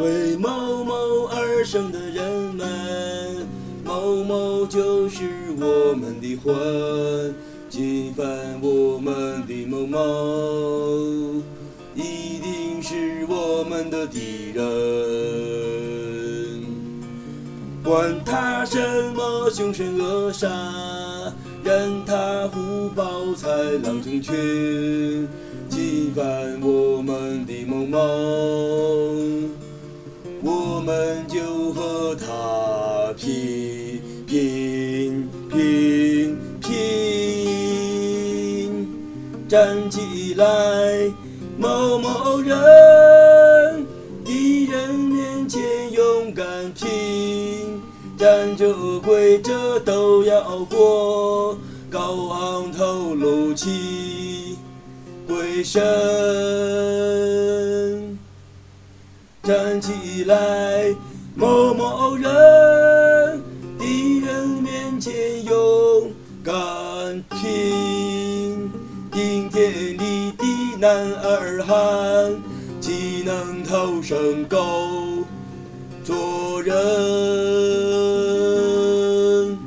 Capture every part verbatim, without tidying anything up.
为某某而生的人们，某某就是我们的魂，侵犯我们的某某，一定是我们的敌人。管他什么凶神恶煞，任他虎豹豺狼成群，侵犯我们的某某，我们就和他拼拼拼拼，站起来，某某人，敌人面前勇敢拼，站着跪着都要过，高昂头颅起跪身，站起来，某某人，敌人面前勇敢拼，顶天立地男儿汉，岂能投身狗做人？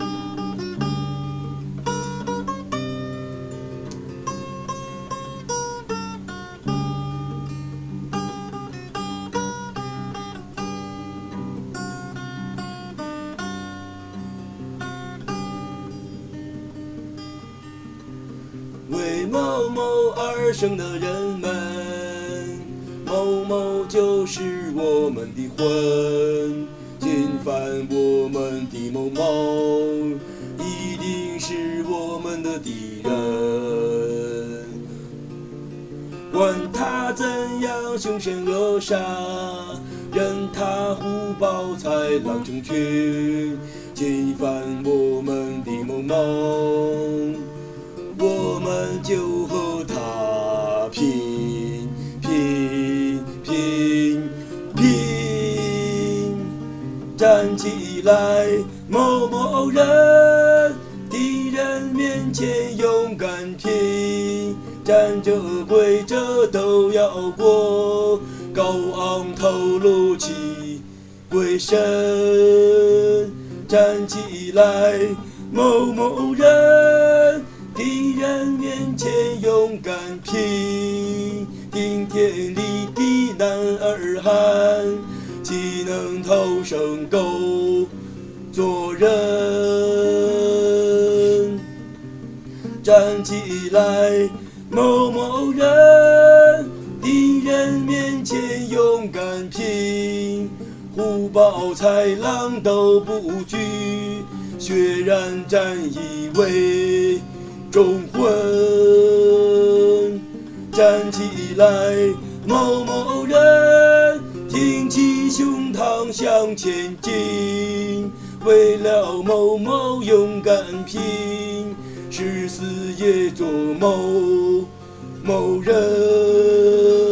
为某某而生的人们，某某就是我们的魂，侵犯我们的某某，一定是我们的敌人。管他怎样凶神恶煞，任他虎豹豺狼成群，侵犯我们的某某，我们就和他拼拼拼拼，站起来，某某人，敌人面前勇敢拼，站着跪着都要过，高昂头颅起跪身，站起来，某某人，敌人面前勇敢拼，顶天立地男儿汉，岂能投身狗做人？站起来，某某人，敌人面前勇敢拼，虎豹豺狼都不惧，血染战役为忠魂。站起来，某某人，挺起胸膛向前进，为了某某勇敢拼，誓死也做某某人。